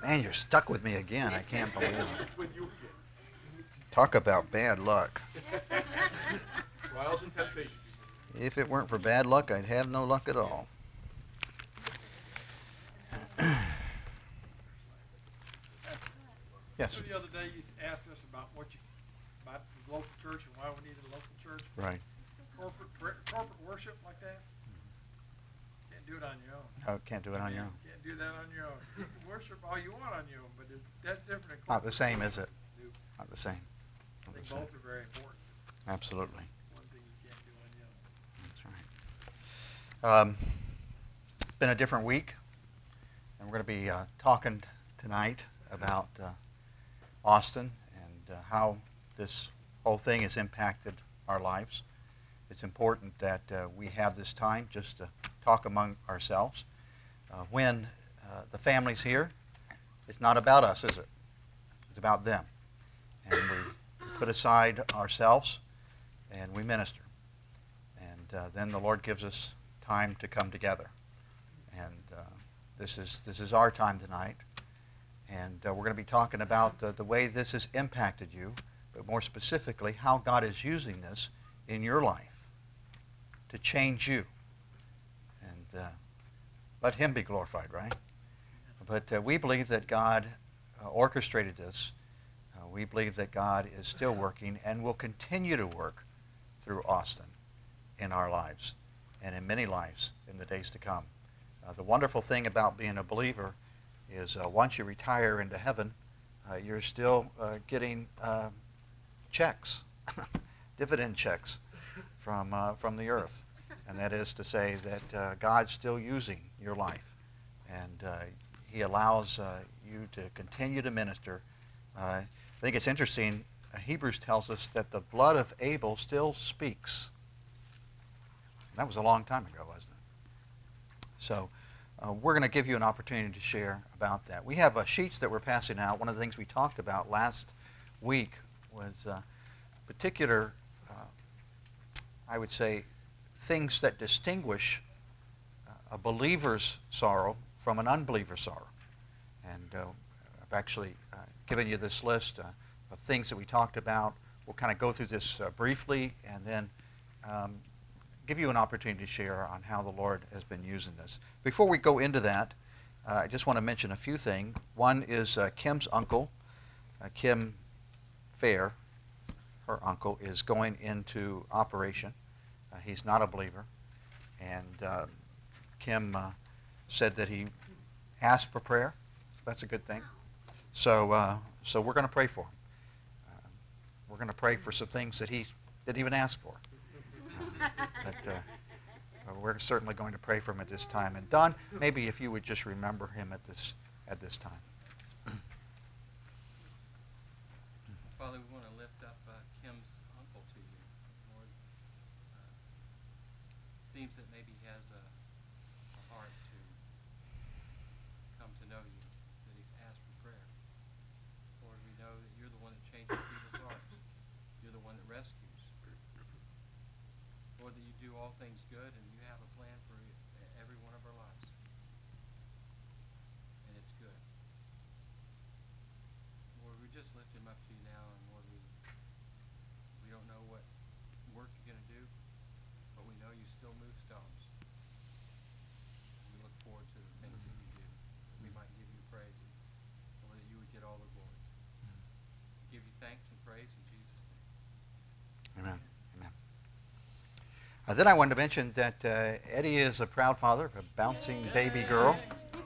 Man, you're stuck with me again. I can't believe it. With you Talk about bad luck. again. Trials and temptations. If it weren't for bad luck, I'd have no luck at all. Yes. So the other day you asked us about about the local church and why we needed a local church. Right. Corporate worship like that. Can't do it on your own. No, can't do it on your own. Can't do that on your own. You can worship all you want on your own, but that's different. Not the same, is it? Not the same. I Not the think same. both are very important. Absolutely. One thing you can't do on your own. That's right. Been a different week, and we're going to be talking tonight about Austin and how this whole thing has impacted our lives. It's important that we have this time just to talk among ourselves. When the family's here, it's not about us, is it? It's about them. And we put aside ourselves and we minister. And then the Lord gives us time to come together. And this is our time tonight. And we're going to be talking about the way this has impacted you, but more specifically, how God is using this in your life to change you. And let Him be glorified, right? But we believe that God orchestrated this. We believe that God is still working and will continue to work through Austin in our lives and in many lives in the days to come. The wonderful thing about being a believer is once you retire into heaven, you're still getting checks, dividend checks from the earth. And that is to say that God's still using your life. And He allows you to continue to minister. I think it's interesting, Hebrews tells us that the blood of Abel still speaks. And that was a long time ago, wasn't it? So we're going to give you an opportunity to share about that. We have sheets that we're passing out. One of the things we talked about last week was particular, I would say, things that distinguish a believer's sorrow from an unbeliever's sorrow. And I've actually given you this list of things that we talked about. We'll kind of go through this briefly and then give you an opportunity to share on how the Lord has been using this. Before we go into that, I just want to mention a few things. One is Kim's uncle, Kim Fair, her uncle, is going into operation. He's not a believer. And Kim said that he asked for prayer. That's a good thing. So we're going to pray for him. We're going to pray for some things that he didn't even ask for. But we're certainly going to pray for him at this time. And Don, maybe if you would just remember him at this time. Father, we want to lift up Kim's uncle to you, Lord. Seems that maybe he has a heart to come to know you, that he's asked for prayer. Lord, we know that you're the one that changes people's hearts. You're the one that rescues. Lord, that you do all things good and you have a plan for every one of our lives. And it's good. Lord, we just lift him up to you now, and Lord, we don't know what work you're going to do, but we know you still move stones. We look forward to the things that you do, that we might give you praise, and Lord, that you would get all the glory. We give you thanks and praise in Jesus' name. Amen. Then I wanted to mention that Eddie is a proud father of a bouncing baby girl.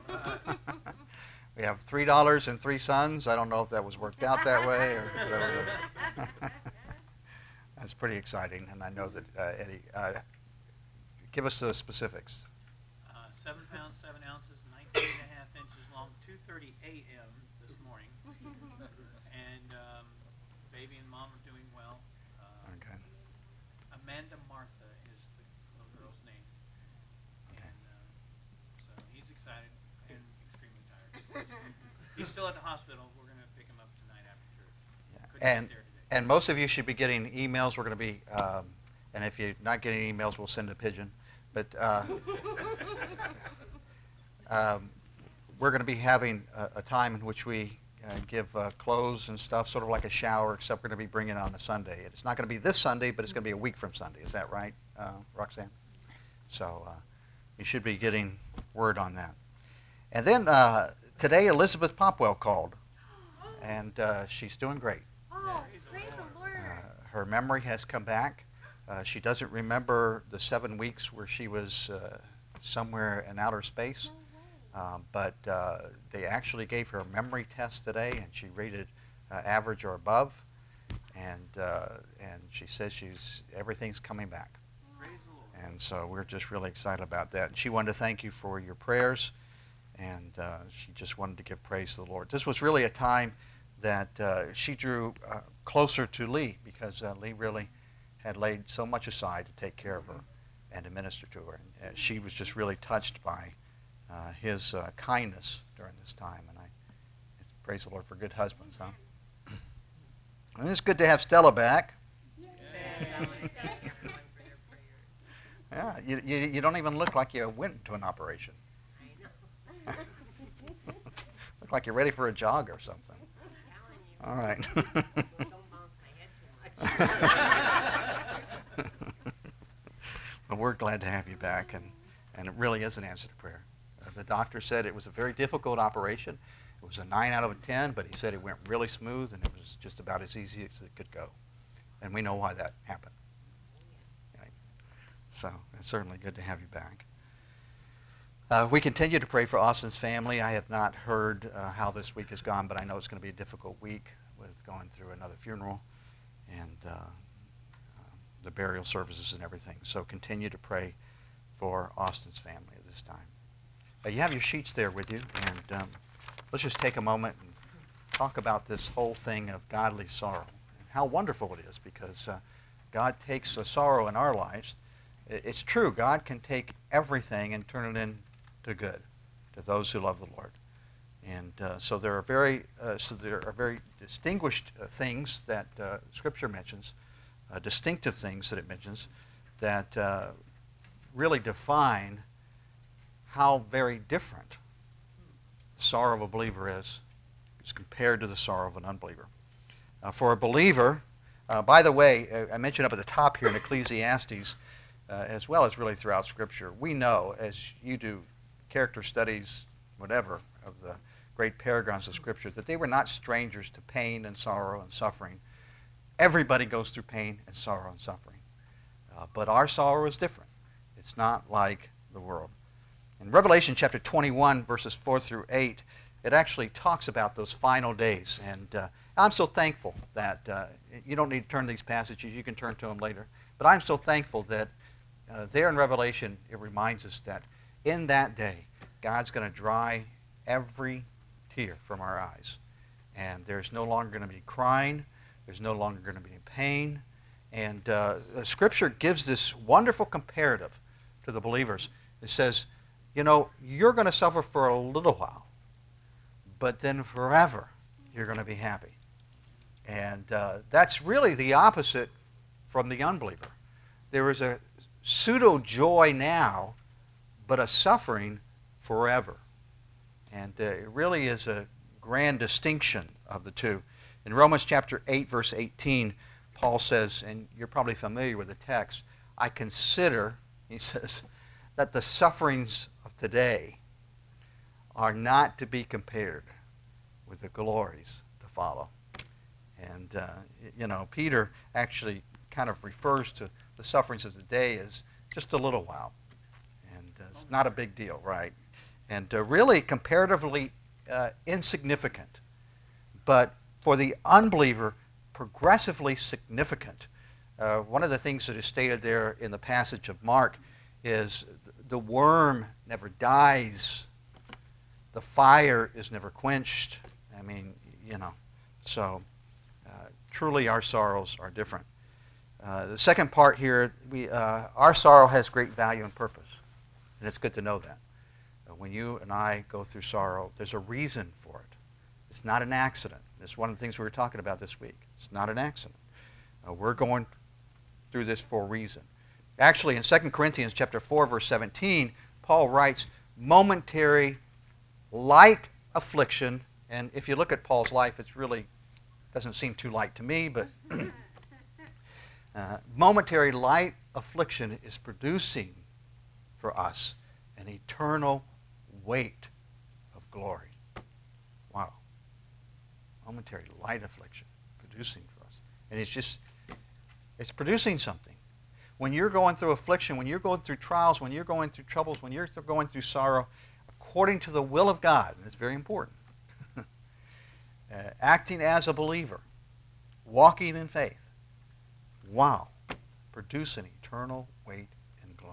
We have $3 and 3 sons. I don't know if that was worked out that way or whatever. That's pretty exciting, and I know that Eddie, give us the specifics. 7 pounds, 7 ounces, 19 and a half inches long, 2:30 a.m. this morning. And baby and mom are doing well. Okay. Amanda Martha is the little girl's name. Okay. And so he's excited and extremely tired. He's still at the hospital. We're going to pick him up tonight after church. Couldn't And get there today. and most of you should be getting emails. We're going to be, and if you're not getting emails, we'll send a pigeon. But we're going to be having a time in which we give clothes and stuff, sort of like a shower, except we're going to be bringing it on a Sunday. It's not going to be this Sunday, but it's going to be a week from Sunday. Is that right, Roxanne? So you should be getting word on that. And then today Elizabeth Popwell called, and she's doing great. Oh, praise the Lord. Her memory has come back. She doesn't remember the 7 weeks where she was somewhere in outer space, but they actually gave her a memory test today, and she rated average or above, and she says everything's coming back. Praise the Lord. And so we're just really excited about that. And she wanted to thank you for your prayers, and she just wanted to give praise to the Lord. This was really a time that she drew closer to Lee, because Lee really had laid so much aside to take care of her and to minister to her. And she was just really touched by his kindness during this time. And I praise the Lord for good husbands, huh? And it's good to have Stella back. Yeah, you don't even look like you went into an operation. Look like you're ready for a jog or something. All right. Well, we're glad to have you back, and it really is an answer to prayer. The doctor said it was a very difficult operation. It was a 9 out of a 10, but he said it went really smooth, and it was just about as easy as it could go. And we know why that happened. Right? So it's certainly good to have you back. We continue to pray for Austin's family. I have not heard how this week has gone, but I know it's going to be a difficult week with going through another funeral and the burial services and everything. So continue to pray for Austin's family at this time. You have your sheets there with you, and let's just take a moment and talk about this whole thing of godly sorrow and how wonderful it is, because God takes a sorrow in our lives. It's true, God can take everything and turn it into good to those who love the Lord. And so there are very distinguished things that Scripture mentions, distinctive things that it mentions, that really define how very different the sorrow of a believer is compared to the sorrow of an unbeliever. For a believer, by the way, I mentioned up at the top here in Ecclesiastes, as well as really throughout Scripture, we know, as you do character studies, whatever, of the great paragraphs of Scripture, that they were not strangers to pain and sorrow and suffering. Everybody goes through pain and sorrow and suffering. But our sorrow is different. It's not like the world. In Revelation chapter 21, verses 4 through 8, it actually talks about those final days. And I'm so thankful that you don't need to turn to these passages. You can turn to them later. But I'm so thankful that there in Revelation, it reminds us that in that day, God's going to dry every tear from our eyes. And there's no longer going to be crying. There's no longer going to be pain. And Scripture gives this wonderful comparative to the believers. It says, you know, you're going to suffer for a little while, but then forever you're going to be happy. And that's really the opposite from the unbeliever. There is a pseudo joy now, but a suffering forever. And it really is a grand distinction of the two. In Romans chapter 8, verse 18, Paul says, and you're probably familiar with the text, I consider, he says, that the sufferings of today are not to be compared with the glories to follow. And, Peter actually kind of refers to the sufferings of the day as just a little while. And it's not a big deal, right? And really comparatively insignificant. But for the unbeliever, progressively significant. One of the things that is stated there in the passage of Mark is the worm never dies. The fire is never quenched. I mean, so truly our sorrows are different. The second part here, our sorrow has great value and purpose. And it's good to know that. When you and I go through sorrow, there's a reason for it. It's not an accident. It's one of the things we were talking about this week. It's not an accident. We're going through this for a reason. Actually, in 2 Corinthians chapter 4, verse 17, Paul writes, momentary light affliction, and if you look at Paul's life, it really doesn't seem too light to me, but momentary light affliction is producing for us an eternal weight of glory. Wow. Momentary light affliction producing for us. And it's producing something. When you're going through affliction, when you're going through trials, when you're going through troubles, when you're going through sorrow, according to the will of God, and it's very important, acting as a believer, walking in faith, wow, produce an eternal weight and glory.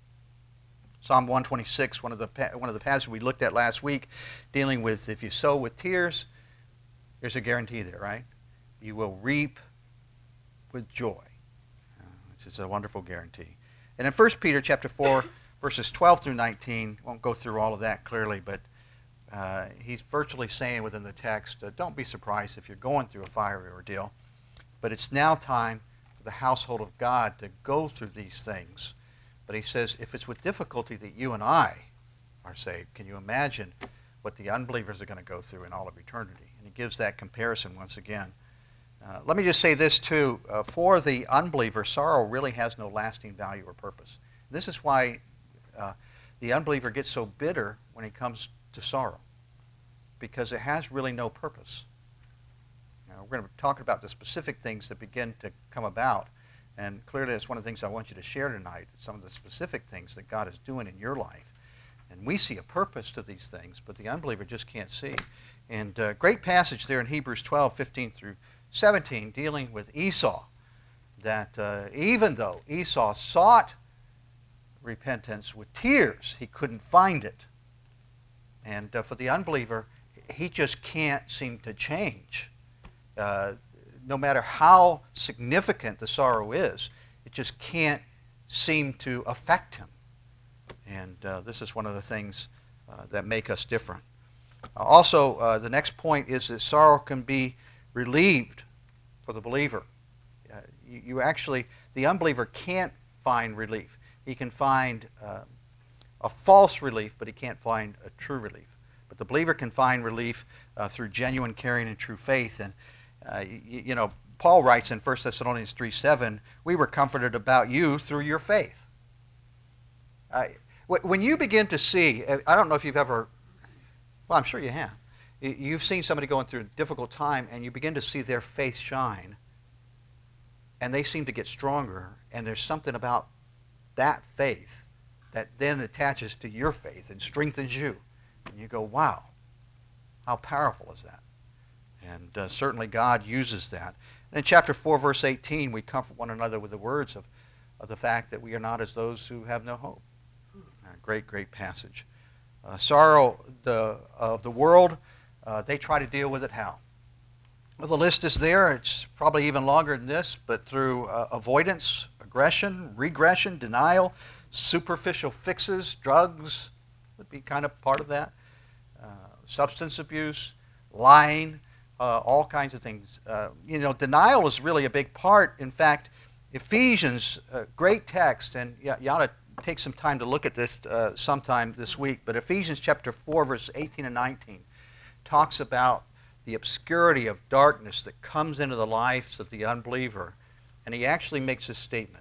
Psalm 126, one of the passages we looked at last week, dealing with if you sow with tears, there's a guarantee there, right? You will reap with joy, which is a wonderful guarantee. And in 1 Peter chapter 4, verses 12 through 19, won't go through all of that clearly, but he's virtually saying within the text, don't be surprised if you're going through a fiery ordeal, but it's now time for the household of God to go through these things. But he says, if it's with difficulty that you and I are saved, can you imagine what the unbelievers are going to go through in all of eternity? And he gives that comparison once again. Let me just say this too. For the unbeliever, sorrow really has no lasting value or purpose. This is why the unbeliever gets so bitter when it comes to sorrow, because it has really no purpose. Now, we're going to be talking about the specific things that begin to come about, and clearly it's one of the things I want you to share tonight, some of the specific things that God is doing in your life. And we see a purpose to these things, but the unbeliever just can't see. And great passage there in Hebrews 12, 15 through 17, dealing with Esau, that even though Esau sought repentance with tears, he couldn't find it. And for the unbeliever, he just can't seem to change. No matter how significant the sorrow is, it just can't seem to affect him. And this is one of the things that make us different. Also, the next point is that sorrow can be relieved for the believer. You actually, the unbeliever can't find relief. He can find a false relief, but he can't find a true relief. But the believer can find relief through genuine caring and true faith. And, you know, Paul writes in 1 Thessalonians 3:7, we were comforted about you through your faith. When you begin to see, I don't know if you've ever, well, I'm sure you have. You've seen somebody going through a difficult time, and you begin to see their faith shine, and they seem to get stronger, and there's something about that faith that then attaches to your faith and strengthens you. And you go, wow, how powerful is that? And certainly God uses that. And in chapter 4, verse 18, we comfort one another with the words of the fact that we are not as those who have no hope. Great, great passage. Sorrow of the world, they try to deal with it how? Well, the list is there. It's probably even longer than this, but through avoidance, aggression, regression, denial, superficial fixes, drugs would be kind of part of that, substance abuse, lying, all kinds of things. You know, denial is really a big part. In fact, Ephesians, great text, and you ought to take some time to look at this sometime this week, but Ephesians chapter 4, verses 18 and 19 talks about the obscurity of darkness that comes into the lives of the unbeliever, and he actually makes this statement.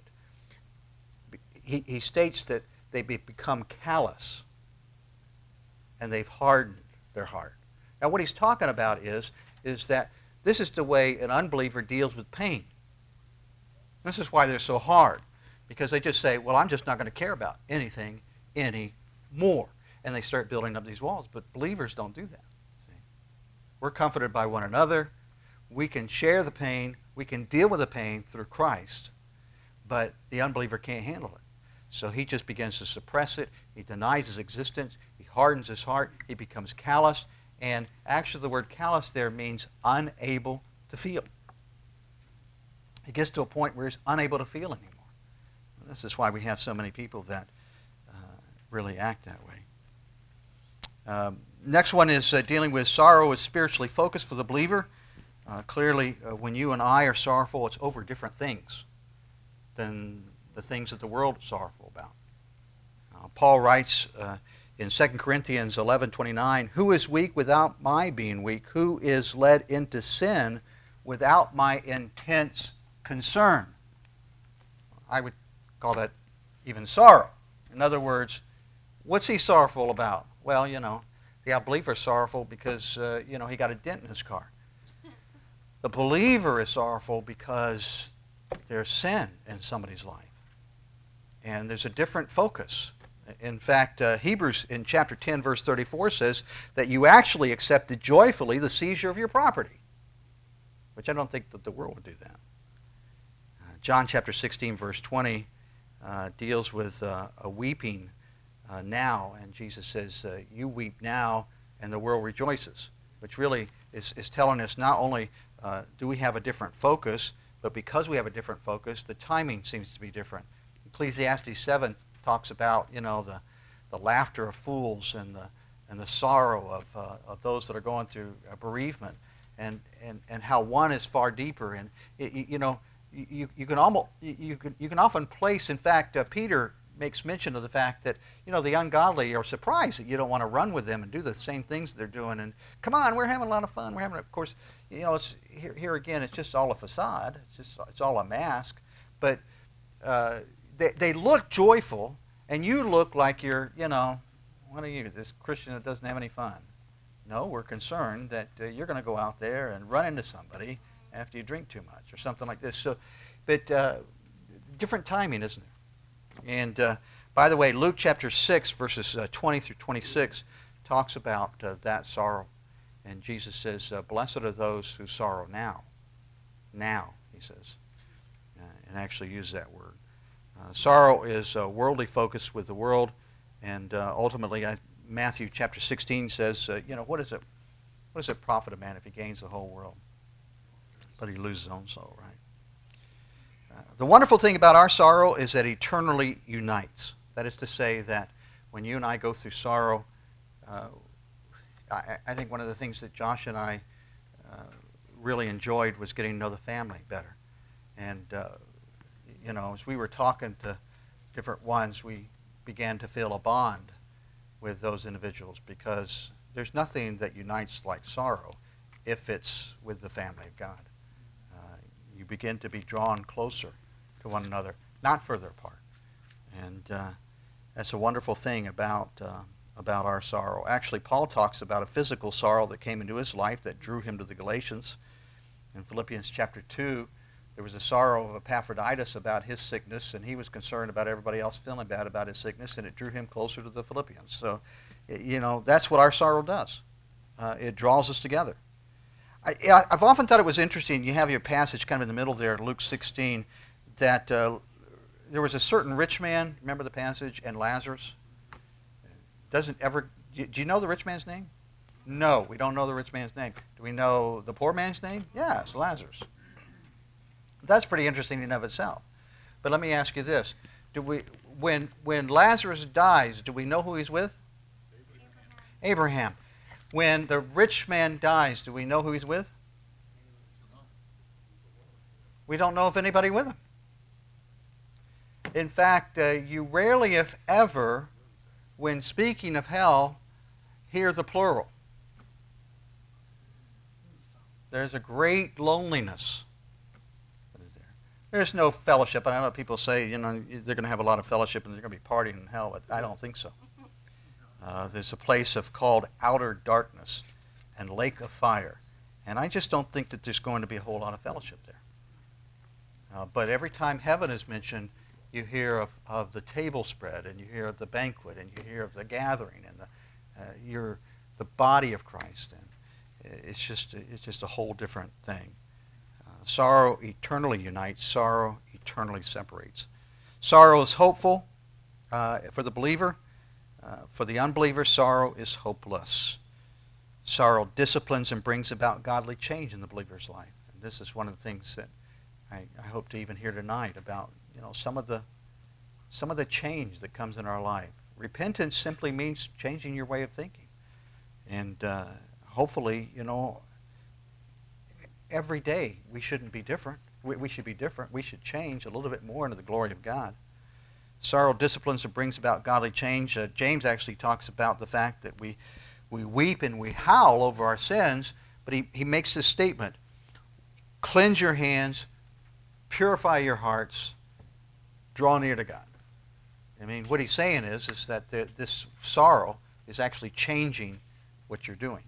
He states that they become callous, and they've hardened their heart. Now what he's talking about is that this is the way an unbeliever deals with pain. This is why they're so hard. Because they just say, well, I'm just not going to care about anything anymore. And they start building up these walls. But believers don't do that. See? We're comforted by one another. We can share the pain. We can deal with the pain through Christ. But the unbeliever can't handle it. So he just begins to suppress it. He denies his existence. He hardens his heart. He becomes callous. And actually the word callous there means unable to feel. He gets to a point where he's unable to feel anymore. This is why we have so many people that really act that way. Next one is dealing with sorrow is spiritually focused for the believer. Clearly, when you and I are sorrowful, it's over different things than the things that the world is sorrowful about. Paul writes In 2 Corinthians 11:29, who is weak without my being weak? Who is led into sin without my intense concern? I would call that even sorrow. In other words, what's he sorrowful about? Well, the unbeliever is sorrowful because, he got a dent in his car. The believer is sorrowful because there's sin in somebody's life. And there's a different focus. In fact, Hebrews in chapter 10, verse 34 says that you actually accepted joyfully the seizure of your property, which I don't think that the world would do that. John chapter 16, verse 20 deals with a weeping now, and Jesus says, you weep now and the world rejoices, which really is telling us not only do we have a different focus, but because we have a different focus, the timing seems to be different. Ecclesiastes 7 talks about, the laughter of fools and the sorrow of those that are going through bereavement, and how one is far deeper. And you can often place. In fact, Peter makes mention of the fact that the ungodly are surprised that you don't want to run with them and do the same things they're doing. And come on, we're having a lot of fun. We're having, of course, it's here again. It's just all a facade. It's all a mask. But they look joyful, and you look like you're, what are you, this Christian that doesn't have any fun? No, we're concerned that you're going to go out there and run into somebody after you drink too much or something like this. So, but different timing, isn't it? And by the way, Luke chapter 6, verses 20 through 26 talks about that sorrow. And Jesus says, blessed are those who sorrow now. Now, he says, and actually use that word. Sorrow is worldly focus with the world, and ultimately, Matthew chapter 16 says, what does it profit a man if he gains the whole world, but he loses his own soul, right? The wonderful thing about our sorrow is that it eternally unites. That is to say that when you and I go through sorrow, I think one of the things that Josh and I really enjoyed was getting to know the family better. And as we were talking to different ones, we began to feel a bond with those individuals, because there's nothing that unites like sorrow if it's with the family of God. You begin to be drawn closer to one another, not further apart. And that's a wonderful thing about our sorrow. Actually, Paul talks about a physical sorrow that came into his life that drew him to the Galatians. In Philippians chapter 2, there was a sorrow of Epaphroditus about his sickness, and he was concerned about everybody else feeling bad about his sickness, and it drew him closer to the Philippians. So, that's what our sorrow does. It draws us together. I've often thought it was interesting. You have your passage kind of in the middle there, Luke 16, that there was a certain rich man, remember the passage, and Lazarus. Do you know the rich man's name? No, we don't know the rich man's name. Do we know the poor man's name? Yes, Lazarus. That's pretty interesting in and of itself. But let me ask you this. When Lazarus dies, do we know who he's with? Abraham. When the rich man dies, do we know who he's with? We don't know if anybody with him. In fact, you rarely, if ever, when speaking of hell, hear the plural. There's a great loneliness that is there. There's no fellowship. I know people say, they're going to have a lot of fellowship and they're going to be partying in hell, but I don't think so. There's a place called outer darkness and lake of fire. And I just don't think that there's going to be a whole lot of fellowship there. But every time heaven is mentioned, you hear of the table spread, and you hear of the banquet, and you hear of the gathering, and the body of Christ. And it's just a whole different thing. Sorrow eternally unites. Sorrow eternally separates. Sorrow is hopeful for the believer. For the unbeliever, sorrow is hopeless. Sorrow disciplines and brings about godly change in the believer's life. And this is one of the things that I hope to even hear tonight about, some of the change that comes in our life. Repentance simply means changing your way of thinking. And hopefully, every day we shouldn't be different. We should be different. We should change a little bit more into the glory of God. Sorrow disciplines and brings about godly change. James actually talks about the fact that we weep and we howl over our sins, but he makes this statement: cleanse your hands, purify your hearts, draw near to God. I mean, what he's saying is that this sorrow is actually changing what you're doing.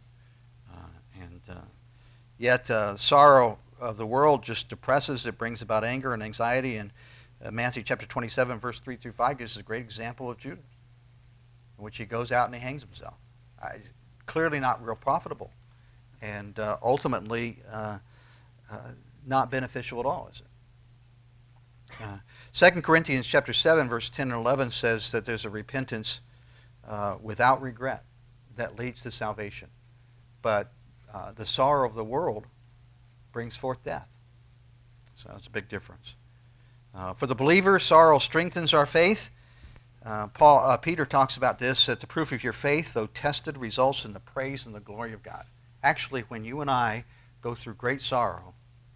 Yet sorrow of the world just depresses. It brings about anger and anxiety. And Matthew chapter 27, verse 3 through 5 gives us a great example of Judas, in which he goes out and he hangs himself. Clearly not real profitable, and ultimately not beneficial at all, is it? 2 Corinthians chapter 7, verse 10 and 11 says that there's a repentance without regret that leads to salvation. But the sorrow of the world brings forth death. So it's a big difference. For the believer, sorrow strengthens our faith. Peter talks about this, that the proof of your faith, though tested, results in the praise and the glory of God. Actually, when you and I go through great sorrow,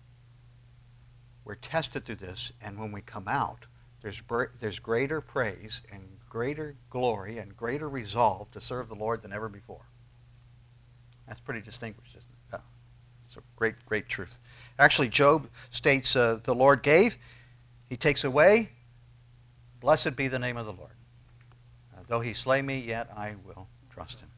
we're tested through this, and when we come out, there's greater praise and greater glory and greater resolve to serve the Lord than ever before. That's pretty distinguished, isn't it? It's a great, great truth. Actually, Job states, the Lord gave, he takes away. Blessed be the name of the Lord. Though he slay me, yet I will trust him.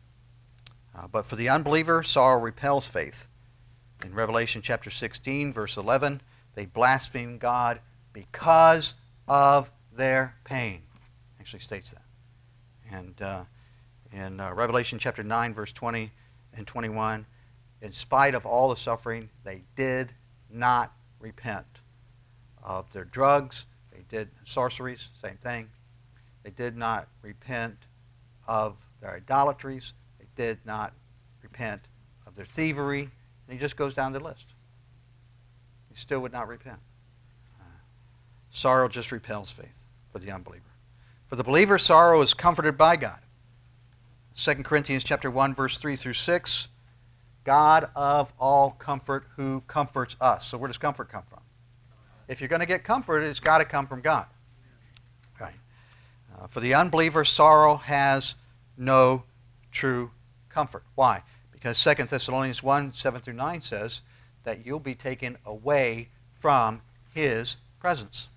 But for the unbeliever, sorrow repels faith. In Revelation chapter 16, verse 11, they blaspheme God because of their pain. Actually states that. And in Revelation chapter 9, verse 20 and 21, in spite of all the suffering, they did not repent of their drugs. They did sorceries, same thing. They did not repent of their idolatries. They did not repent of their thievery. And he just goes down the list. He still would not repent. Sorrow just repels faith for the unbeliever. For the believer, sorrow is comforted by God. 2 Corinthians chapter 1, verse 3 through 6, God of all comfort who comforts us. So where does comfort come from? If you're going to get comfort, it's got to come from God. Right. For the unbeliever, sorrow has no true comfort. Why? Because 2 Thessalonians 1, 7 through 9 says that you'll be taken away from his presence.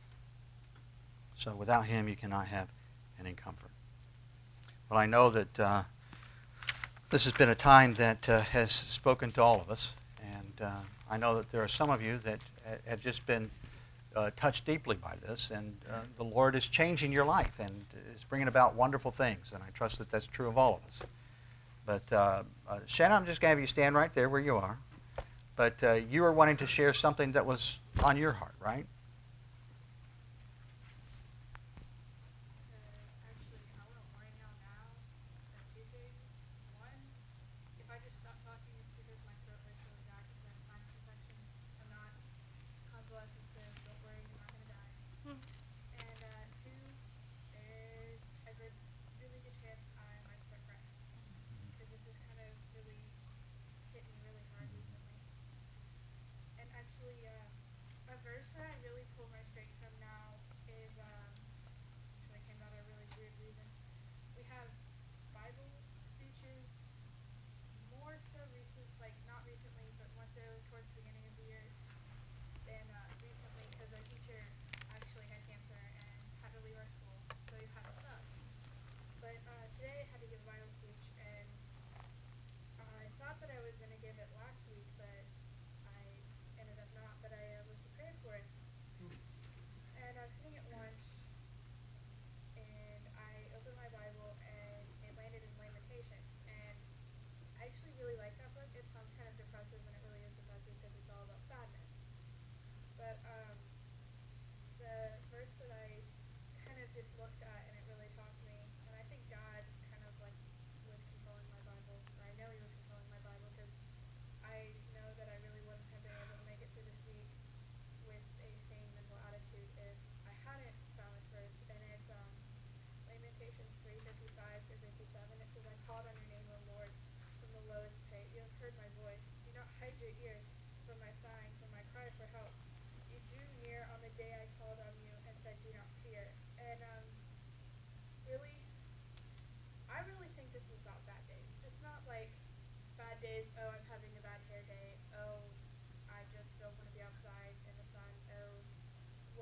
So without him, you cannot have any comfort. Well, I know that this has been a time that has spoken to all of us, and I know that there are some of you that have just been touched deeply by this, and the Lord is changing your life and is bringing about wonderful things, and I trust that that's true of all of us. But Shannon, I'm just going to have you stand right there where you are. But you were wanting to share something that was on your heart, right? Actually, I want to warn y'all now of two things. One, if I just stop talking, it's because my throat hurts really bad because I have sinus infection. I'm not convalescent soon. Don't worry, you're not going to die. And two, there's a good, really good chance I might start crying because this is kind of really hit me really hard recently. And actually, a verse that I really pull my strength from now is actually came out at a really weird reason. We have Bible speeches more so recent, like not recently, but more so towards the beginning of the year than recently because our teacher actually had cancer and had to leave our school, so we had to stop. But today I had to give a Bible speech, and I thought that I was going to give it last week, but I ended up not, but I was prepared for it. And I was sitting at lunch, and I opened my Bible, and it landed in Lamentations. And I actually really like that book. It sounds kind of depressive, and it really is depressive because it's all about sadness. But the verse that I kind of just looked at, and it really shocked me, and I think God kind of like was controlling my Bible, or I know he was controlling my Bible, because I know that I really wouldn't have been able to make it through this week with a sane mental attitude if I hadn't found this verse, and it's Lamentations 3:55 through 57. It says, I called on your name, O Lord, from the lowest pit. You have heard my voice. Do not hide your ear from my sighing, from my cry for help. You drew near on the day I called on you and said, do not fear. And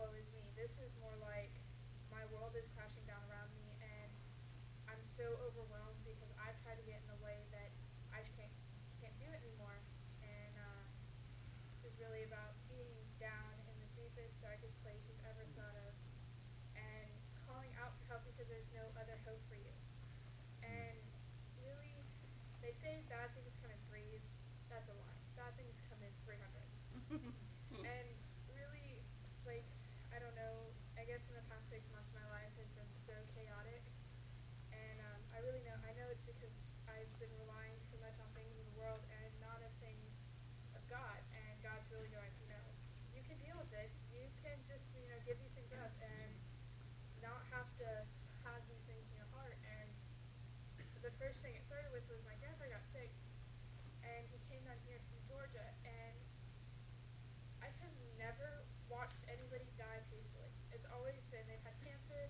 woe is me. This is more like my world is crashing down around me, and I'm so overwhelmed because I've tried to get in the way that I just can't do it anymore. And this is really about being down in the deepest, darkest place you've ever thought of, and calling out for help because there's no other hope for you. And really, they say bad things come in threes. That's a lie. Bad things come in 300s. And really, like, I don't know, I guess in the past 6 months my life has been so chaotic. And I know it's because I've been relying too much on things in the world and not of things of God. And God's really going, you can deal with it. You can just, give these things up and not have to have these things in your heart. And the first thing it started with was my grandpa got sick, and he came down here from Georgia, and I have never watched anybody die peacefully. It's always been they've had cancer,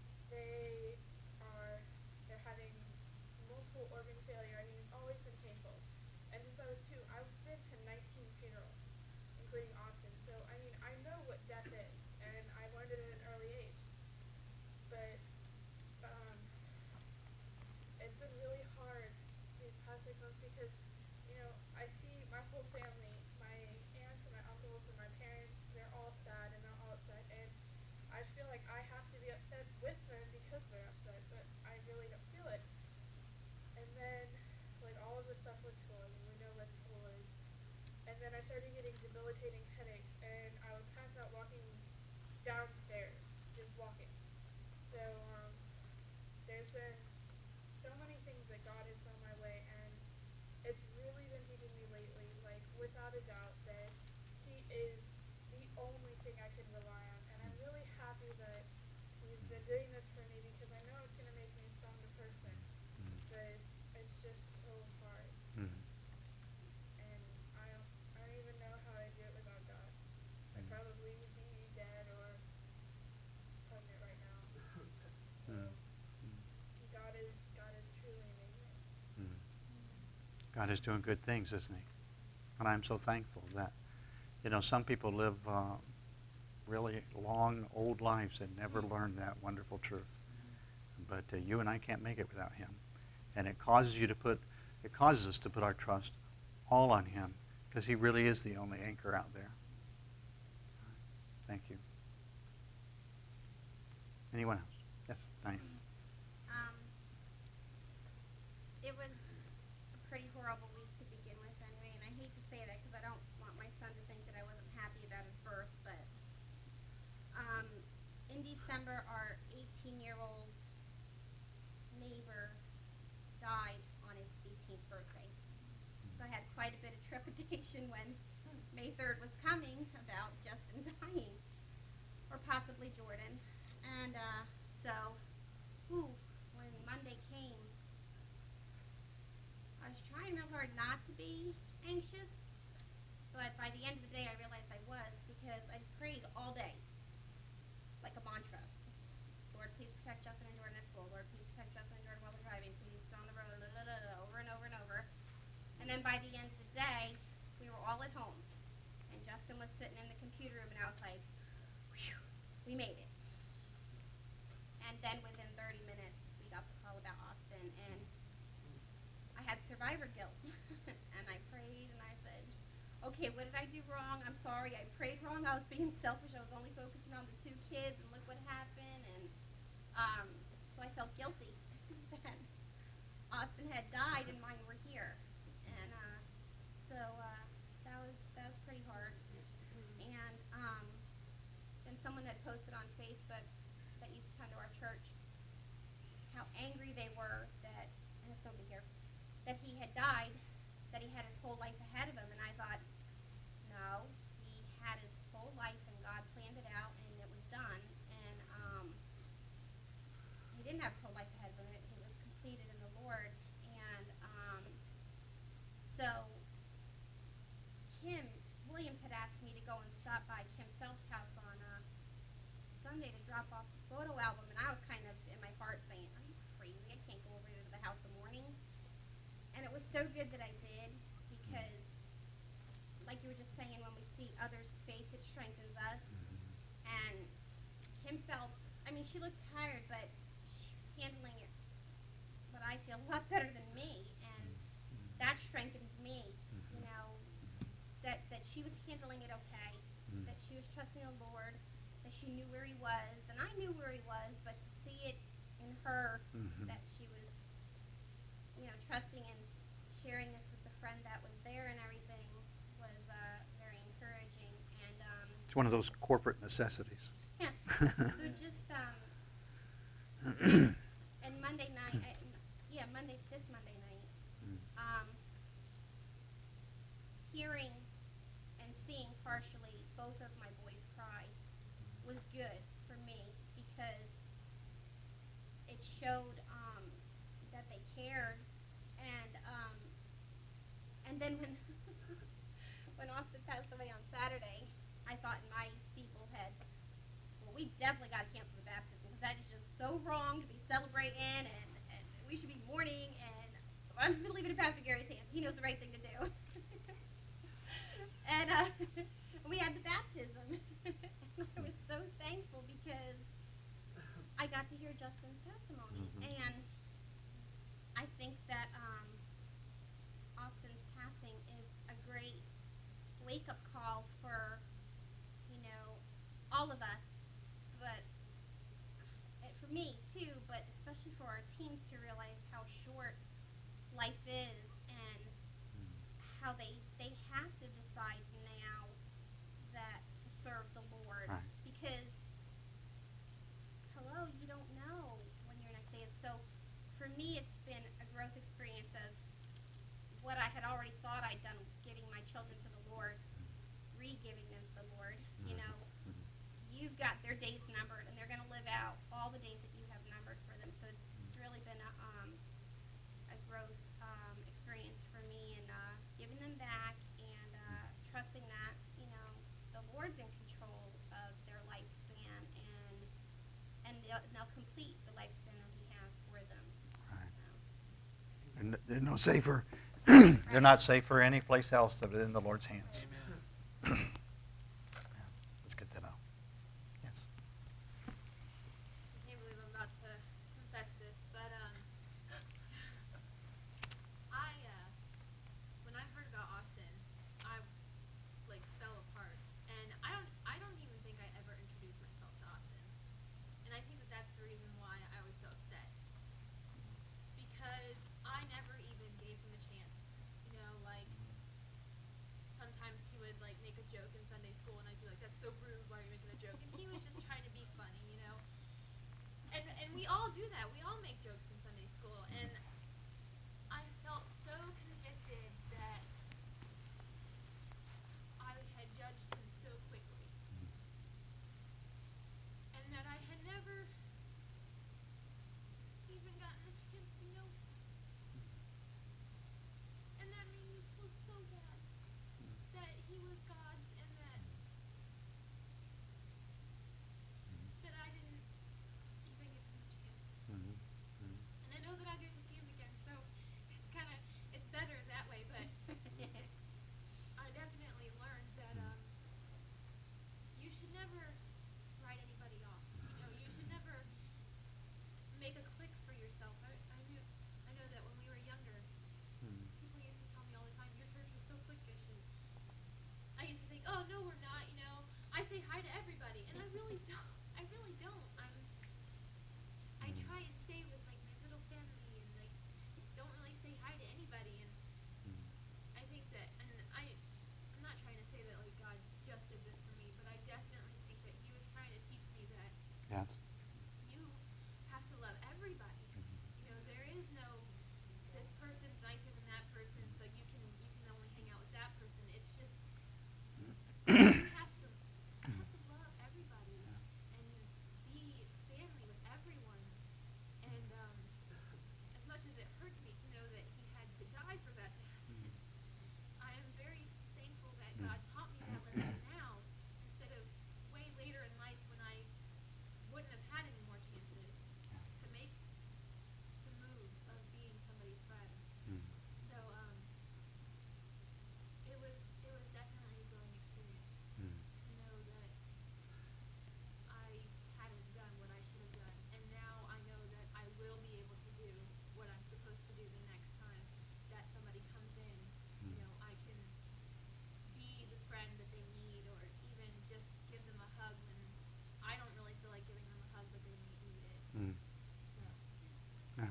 they're having multiple organ failure. I mean, it's always been painful. And since I was 2, I've been to 19 funerals, including Austin. So I mean, I know what death is, and I learned it at an early age. But it's been really hard these past 6 months because, I see my whole family, my aunts and my uncles and my parents, they're all sad and they're all upset. And I feel like I have to be upset with them because they're upset, but I really don't feel it. And then, like, all of the stuff with school, I mean, we know what school is. And then I started getting debilitating headaches, and I would pass out walking downstairs, just walking. So, there's been so many things that God has thrown my way, and it's really been teaching me lately, like, without a doubt, that He is the only thing I can rely on. And I'm really happy that He's been doing this for me because I know it's going to make me a stronger person. But it's just so hard. And I don't even know how I do it without God. I'd probably be dead or pregnant right now. So God is truly amazing. God is doing good things, isn't He? And I'm so thankful that, some people live really long, old lives and never learn that wonderful truth. But you and I can't make it without Him. And it causes us to put our trust all on Him because He really is the only anchor out there. Thank you. Anyone else? Yes, Diane. It was a pretty horrible week to begin with anyway, and I hate to say that because I don't want my son to think that I wasn't happy about his birth, but in December, our 18-year-old neighbor died on his 18th birthday. So I had quite a bit of trepidation when May 3rd was coming about Justin dying, or possibly Jordan. And when Monday came, I was trying real hard not to be anxious, but by the end of the day I realized I was because I prayed all day, like a mantra. Lord, please protect Justin and Jordan at school. Lord, please protect Justin and Jordan while they're driving. Please stay on the road, over and over and over. And then by the end of the day, we were all at home, and Justin was sitting in the computer room, and I was like, whew, we made it. And then within 30 minutes, we got the call about Austin, and I had survivor guilt. And I prayed, and I said, okay, what did I do wrong? I'm sorry, I prayed wrong. I was being selfish. I was only focusing on the 2 kids, and look what happened. And so I felt guilty that Austin had died and mine were here. And so that was pretty hard. And then someone had posted on Facebook that used to come to our church how angry they were that, and it's nobody here, that he had died, that he had his whole life ahead of him. And I thought, no, he had his whole life and God planned it out and it was done. And he didn't have his whole life ahead of him. It was completed in the Lord. And so Kim Williams had asked me to go and stop by Kim Phelps' house on Sunday to drop off the photo album. And I was kind of in my heart saying, are you crazy? I can't go over there to the house in the morning. And it was so good that I did because, like you were just saying, when we see others' faith, it strengthens us. And And Kim Phelps, I mean, she looked tired, but she was handling it, what I feel, a lot better than me. And that strengthened me, you know, that she was handling it okay, that she was trusting the Lord, that she knew where he was, and I knew where he was, but to see it in her, that she was, you know, trusting and sharing this with the friend that was there and everything was very encouraging. And It's one of those corporate necessities. yeah, so just and Monday night, this Monday night, hearing and seeing partially both of my boys cry was good for me because it showed that they cared. And then when when Austin passed away on Saturday, I thought in my feeble head, well, we definitely got to cancel the baptism because that is just so wrong to be celebrating, and we should be mourning. And but I'm just going to leave it in Pastor Gary's hands. He knows the right thing to do. And we had the baptism. And I was so thankful because I got to hear Justin's testimony. And I think that Austin's passing is a great wake-up call for, you know, all of us, but for me too, but especially for our teens to realize how short life is and how they have to decide now that to serve the Lord. Right. Because, hello, you don't know when your next day is. So for me, it's been a growth experience of what I had already thought I'd done, giving my children to the Lord, re-giving them to the Lord. You know, you've got their days numbered, and they're going to live out all the days that you have numbered for them. So it's really been a growth experience for me, and giving them back and trusting that, you know, the Lord's in control of their lifespan, and they'll complete the lifespan that he has for them. Right. So. They're no safer. They're not safer any place else than in the Lord's hands. Amen. Yeah, that's good to know. Yes. I can't believe I'm about to confess this, but when I heard about Austin, I like fell apart, and I don't even think I ever introduced myself to Austin, and I think that that's the reason why I was so upset, because I never even gave him a chance, you know, like sometimes he would like make a joke in Sunday school, and I'd be like, that's so rude, why are you making a joke? And he was just trying to be funny, you know. And we all do that. We all make jokes in Sunday school, and I felt so convicted that I had judged him so quickly, and that I had never even gotten a chance to know him. And that made me feel so bad that he was God's, and that I didn't even give him a chance.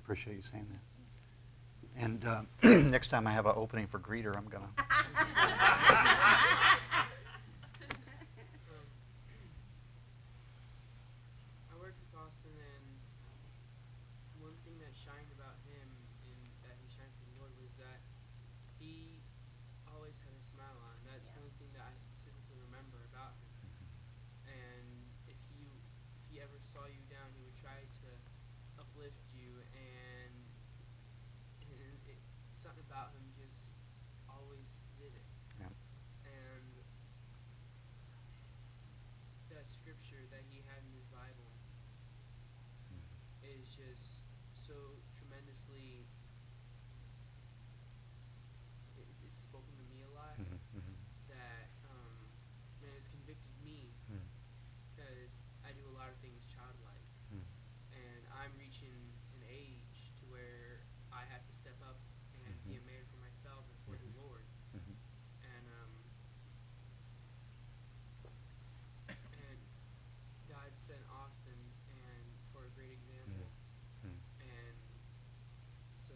Appreciate you saying that. And next time I have an opening for greeter, I'm going to. I worked with Austin, and one thing that shined about him and that he shined for the Lord was that he always had a smile on. That's one thing that I specifically remember about him. And if he ever saw you down, he would try to uplift you, and something about him just always did it. Yeah. And that scripture that he had in his Bible is just so tremendously, it's spoken to me a lot, that man, it's convicted me, because I do a lot of things childlike, and I'm reaching an age to where I have to step up and be a man for myself and for the Lord. And God sent Austin and for a great example. And so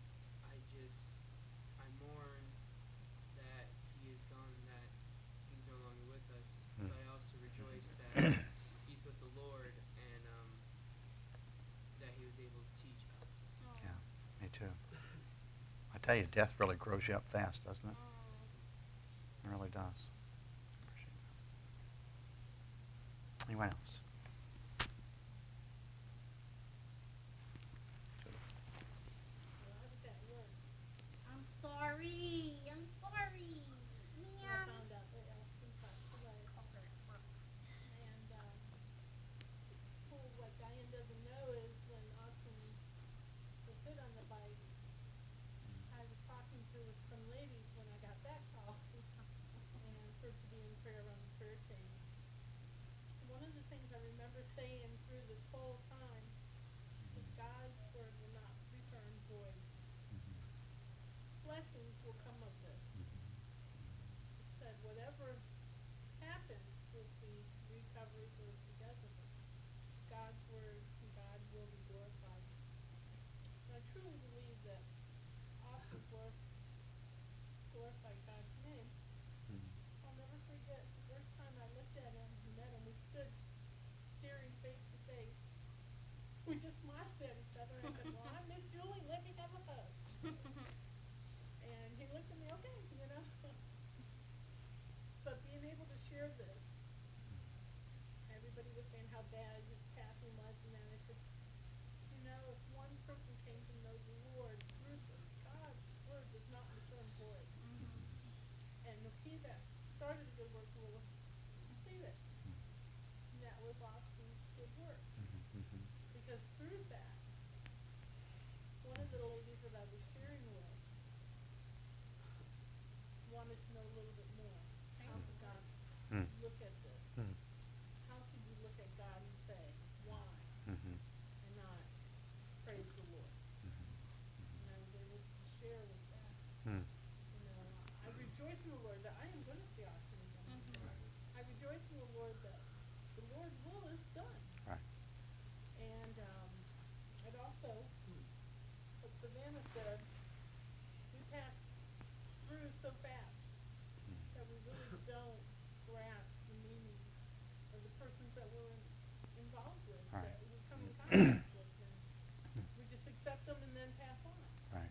I mourn that he is gone, that he's no longer with us, but I also rejoice that he's with the Lord, and that he was able to teach us. Yeah, me too. I tell you, death really grows you up fast, doesn't it? It really does. Appreciate that. Anyone else? I'm sorry. I'm sorry. I Man. found out that Elsie passed away. Okay. And what Diane doesn't know is when Austin was hit on the bike, I was talking to some ladies when I got that call, and for to be in prayer on the prayer chain. One of the things I remember saying through this whole time is God's word will not return void. Blessings will come of this. It said whatever happens, if he recovers or if he doesn't, God's word and God will be glorified. And I truly believe that Austin glorified God's name. I'll never forget the first time I looked at him and met him. We stood staring face to face. We just smiled at each other and I said, well, I'm Miss Julie, let me have a hug. And he looked at me, okay, you know. But being able to share this, everybody was saying how bad his passing was, and then I said, you know, if one person came to know the Lord through this, God's word does not return void. And if he that started a good work will complete it. And that was Austin's good work. Because through that, one of the ladies that I was sharing with wanted to know a little bit more. How could God look at this? How could you look at God and say, why? And not praise the Lord. And I was able to share with that. You know, I rejoice in the Lord that I am going to see Austin again. I rejoice in the Lord that the Lord's will is done. Right. And it also, what Savannah said, we pass through so fast that we really don't grasp the meaning of the persons that we're involved with, Right. that we come in contact with, and we just accept them and then pass on. Right.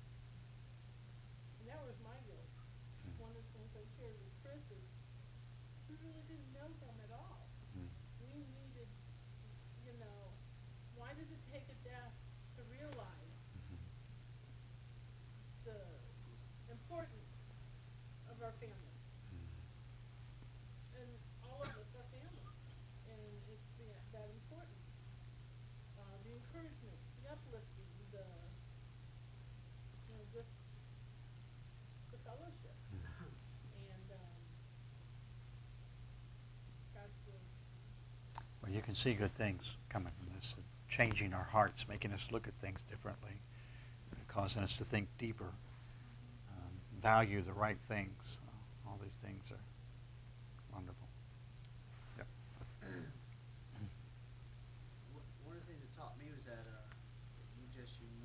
And that was my guilt. One of the things I shared with Chris is we really didn't know him at all. We needed, you know, why does it take a death to realize the importance of our family? And all of us are family. And it's that important. The encouragement, the uplifting, just the fellowship. And God's word. Well, you can see good things coming from this, changing our hearts, making us look at things differently, causing us to think deeper, value the right things. All these things are wonderful. Yep. One of the things it taught me was that you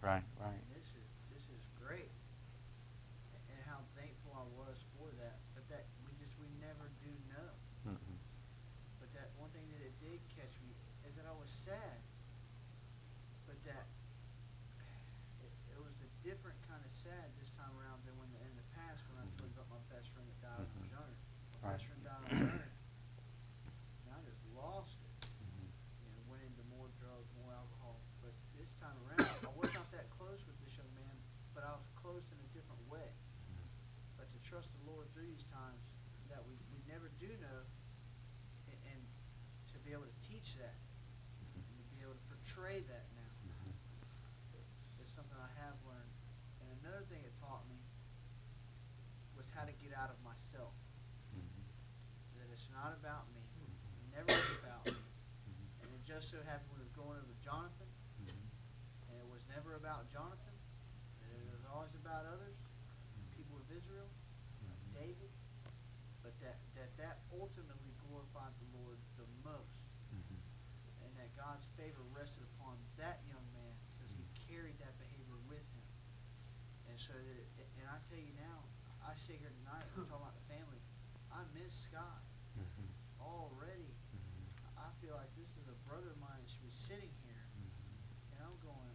Right, right. And this is great. And how thankful I was for that. But that we never do know. Mm-hmm. But that one thing that it did catch me is that I was sad. But that it was a different kind of sad this time around than when in the past when I told you about my best friend that died on a journey. My best friend died on a journey. And I just lost it. Went into more drugs, more alcohol. But this time around, I was not that close with this young man, but I was close in a different way. But to trust the Lord through these times that we never do know, and to be able to teach that, and to be able to portray that now, is something I have learned. And another thing it taught me was how to get out of myself. That it's not about me. It never is about me. And it just so happened we were going over Jonathan, and it was never about Jonathan. It was always about others, people of Israel, David. But that ultimately glorified the Lord the most. And that God's favor rested upon that young man because he carried that behavior with him. And so and I tell you now, I sit here tonight, we're talking about the family. I miss Scott already. I feel like this is a brother of mine that should be sitting here, and I'm going,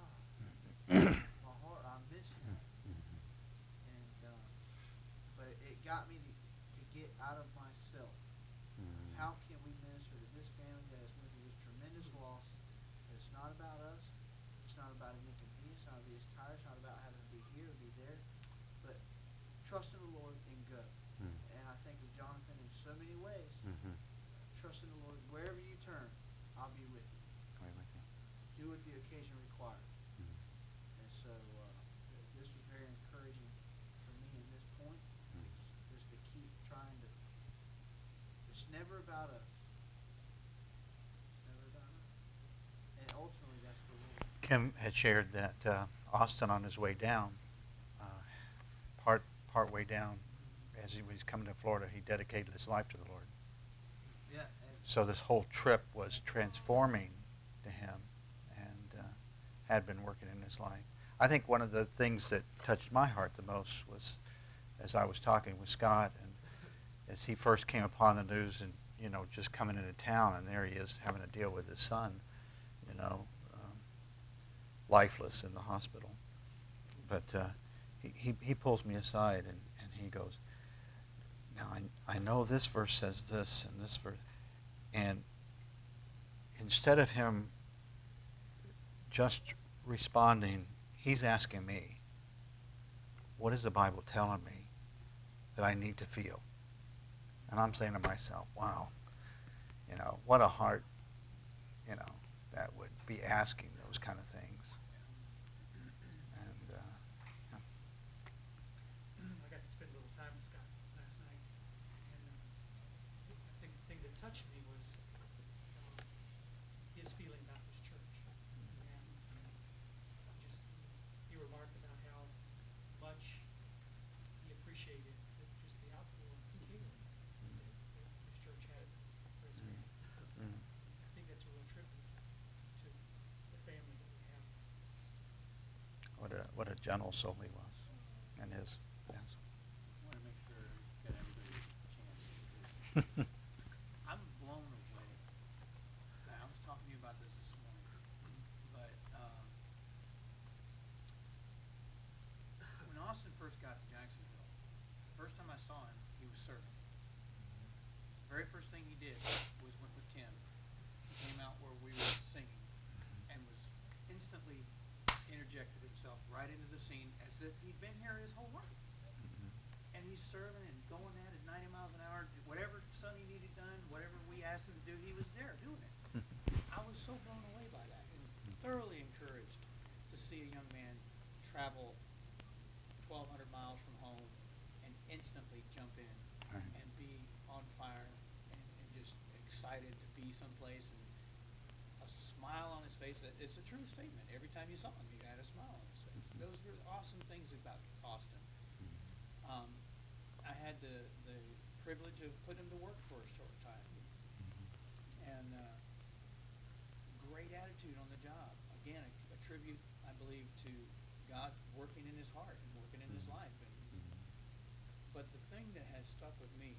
my heart, I miss him. And but it got me to get out of myself. How can we minister to this family that has went through this tremendous loss? It's not about us. It's not about an inconvenience. It's not about being tired. It's not about having to be here or be there. But trust in the Lord and go. And I think of Jonathan in so many ways. Trust in the Lord. Wherever you turn, I'll be with you. Do what the occasion requires. And so this was very encouraging for me in this point. Just to keep trying to. It's never about us. It's never about us. And ultimately, that's the Lord. Kim had shared that Austin on his way down, part way down, as he was coming to Florida, he dedicated his life to the Lord. Yeah. So this whole trip was transforming to him, and had been working in his life. I think one of the things that touched my heart the most was, as I was talking with Scott, and as he first came upon the news, and just coming into town, and there he is having to deal with his son, lifeless in the hospital. But he pulls me aside, and he goes, now I know this verse says this, and this verse, and instead of him just responding, he's asking me, what is the Bible telling me that I need to feel? And I'm saying to myself, wow, what a heart, that would be asking those kind of things. And I got to spend a little time with Scott last night, and I think the thing that touched me was his feeling about his church. And he remarked about how much he appreciated just the outpour of care that his church had for his family. I think that's a real tribute to the family that we have. what a gentle soul he was, and is. Yes. I want to make sure that everybody gets a chance. I'm blown away. I was talking to you about this morning, but when Austin first got to Jacksonville, the first time I saw him, he was serving. The very first thing he did was went with Kim. He came out where we were singing and was instantly interjected himself right into the scene as if he'd been here his whole life. And he's serving and going at it 90 miles an hour, whatever Sonny needed done, whatever we asked him to do, he was there doing it. I was so blown away by that and thoroughly encouraged to see a young man travel 1,200 miles from home and instantly jump in and be on fire and just excited to be someplace, and a smile on his face. It's a true statement. Every time you saw him, he had a smile on his face. Those were awesome things about Austin. I had the privilege of putting him to work for a short time, and great attitude on the job. Again, a tribute, I believe, to God working in his heart and working in his life. But the thing that has stuck with me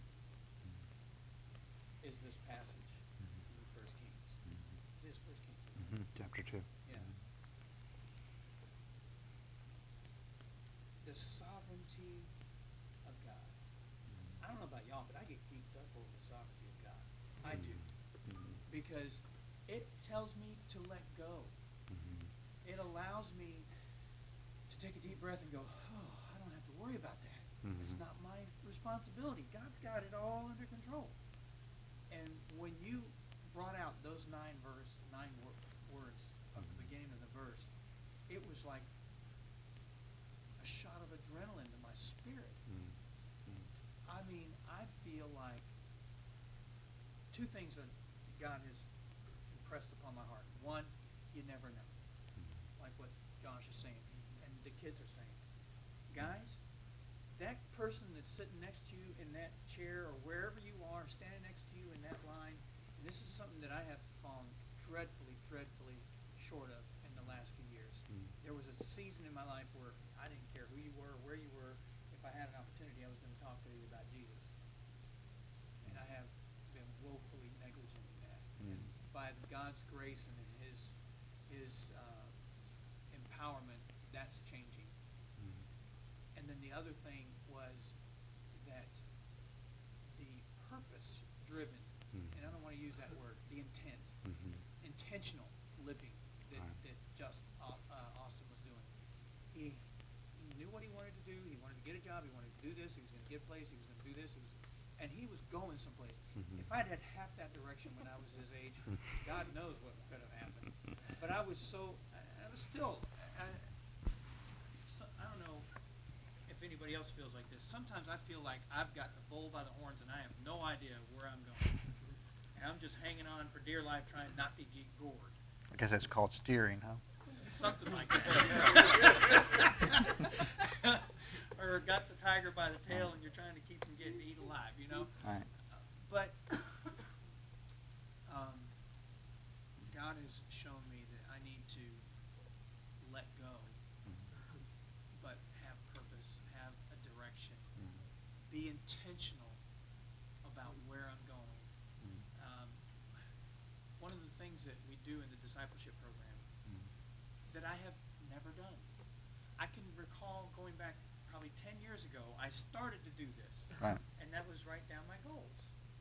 is this passage in First Kings. It is First Kings. Chapter 2. Yeah. The sovereignty of God. I don't know about y'all, but I get geeked up over the sovereignty of God. I do. Because it tells me to let go. It allows me to take a deep breath and go, oh, I don't have to worry about that. It's not my responsibility. God's got it all under control. And when you brought out those nine words of the beginning of the verse, it was like a shot of adrenaline to my spirit. I mean, I feel like two things that God has impressed upon my heart. One, you never know. Like what Josh is saying and the kids are saying. Guys, that person that's sitting next to you in that chair or wherever you are, standing next to you in that line, and this is something that I have fallen dreadfully, dreadfully short of in the last few years. There was a season in my life where I didn't care who you were, where you were. If I had an opportunity, I was going to talk to you about Jesus. And I have been woefully negligent in that. And by God's grace and in His empowerment, that's changing. And then the other thing was that the purpose-driven, and I don't want to use that word, the intent, intentional living that just Austin was doing. He knew what he wanted to do. He wanted to get a job. He wanted to do this. He was going to get a place. He was going to do this. And he was going someplace. If I'd had half that direction when I was his age, God knows what could have happened. But I was still, I don't know if anybody else feels like this. Sometimes I feel like I've got the bull by the horns and I have no idea where I'm going. And I'm just hanging on for dear life trying not to get gored. I guess that's called steering, huh? Something like that. Or got the tiger by the tail and you're trying to keep him getting eat alive, you know? Right. But God has shown me that I need to let go, but have purpose, have a direction, be intentional about where I'm going. One of the things that we do in the discipleship program that I have never done. I can recall going back probably 10 years ago, I started to do this. Right. And that was write down my goals.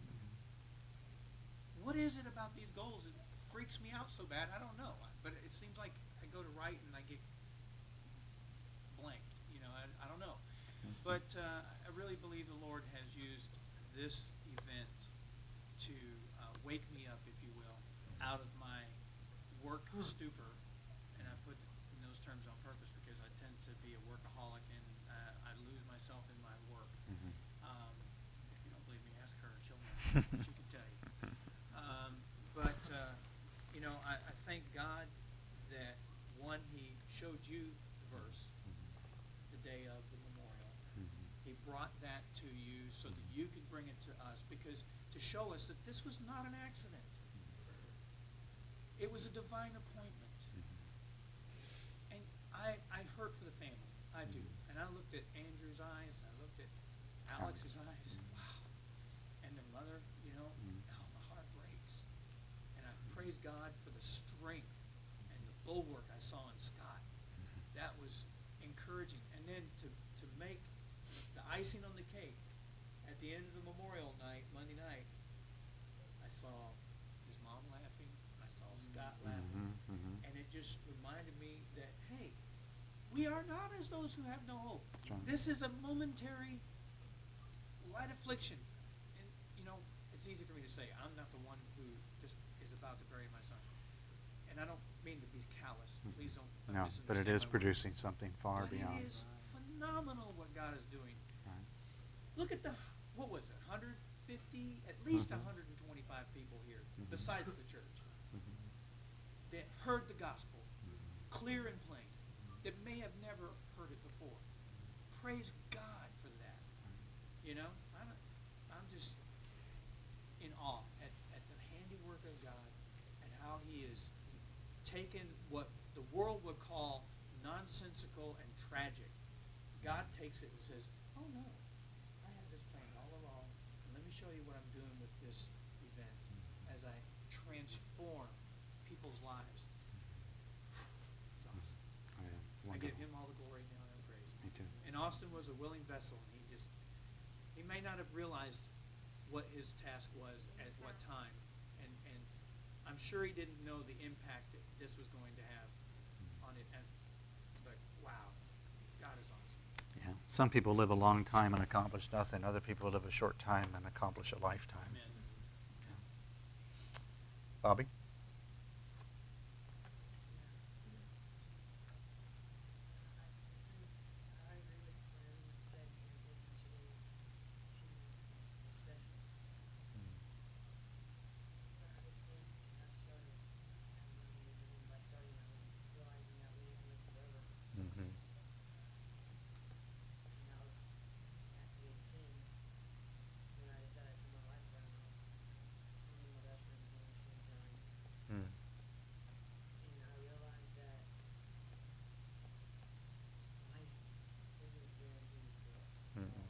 What is it about these goals that freaks me out so bad? I don't know. But it seems like I go to write and I get blank. You know, I don't know. But I really believe the Lord has used this event to wake me up, if you will, out of my work stupor. And I put in those terms on purpose because I tend to be a workaholic and I lose myself in my work. If you don't believe me, ask her. She'll know. She can tell you. You know, I thank God that, one, He showed you the verse the day of the memorial. He brought that to you so that you could bring it to us, because to show us that this was not an accident. It was a divine appointment. And I hurt for the family. I do. And I looked at Andrew's eyes. I looked at Alex's eyes. Wow. And their mother, you know, oh, my heart breaks. And I praise God for the strength and the bulwark I saw in Scott. That was encouraging. And then to make the icing on the cake, at the end of the memorial night, Monday night, I saw his mom laughing. I saw Scott laughing. And it just reminded me that, hey, we are not as those who have no hope. Right. This is a momentary light affliction. And, you know, it's easy for me to say, I'm not the one who just is about to bury my son. And I don't mean to be callous. Please don't No, misunderstand but it is my words. producing something far But beyond. it is phenomenal what God is doing. Right. Look at what was it, 150, at least 125 people here, besides the church, that heard the gospel clear and plain, that may have never heard it before. Praise God for that. You know, I'm just in awe at the handiwork of God and how He is taken what the world would call nonsensical and tragic. God takes it and says, oh no, I had this plan all along, and let me show you what I'm doing with this event as I transform people's lives. It's awesome. Oh, yeah. I give Wonderful. him all the glory now and praise. Me too. And Austin was a willing vessel, and he may not have realized what his task was at what time, and I'm sure he didn't know the impact that this was going to have on it. But wow, God is awesome. Yeah. Some people live a long time and accomplish nothing. Other people live a short time and accomplish a lifetime. Amen. Yeah. Bobby? I agree with what everyone said here. I think each day should be special. But obviously, I've started having my own, and by starting my own, realizing that we didn't live forever. Mm-hmm. And that was at the age of 10 when I decided to turn my life around. I was one of my best friend's marriage one time, Mm. and I realized that life isn't guaranteed for us. Mm-mm.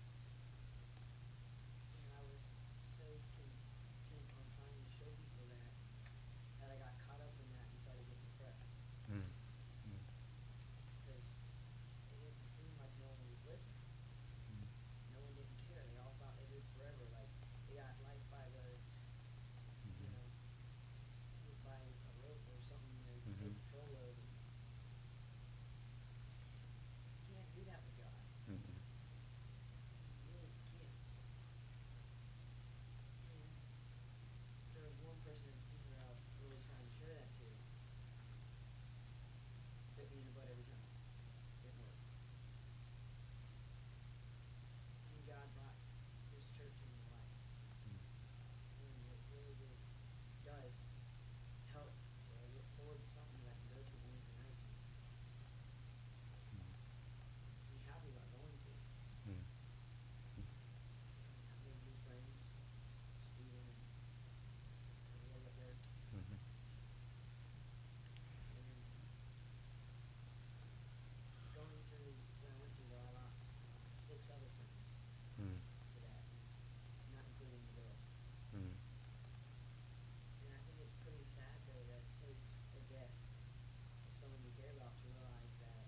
And I was so content on trying to show people that I got caught up in that and started getting depressed. Mm. Mm. Because it didn't seem like no one was listening. Mm. No one didn't care. They all thought they lived forever. Like they got life by the, you know, by a rope or something to Mhm. take control of. And you can't do that with God. Mm-mm. You really can't. And there was one person in particular I was really trying to share that to. Bit me in the butt every time. Didn't work. And God brought this church in my life. And it really does help to look forward to something that I can go to on Wednesday nights and be happy about going to. Mm. And I've made new friends, Stephen and everybody up there. Mm-hmm. And going through what I went through, though, I lost 6 other friends Mm. to that, and not including the girl. Mm. And I think it's pretty sad, though, that it takes the death of someone you care about to realize that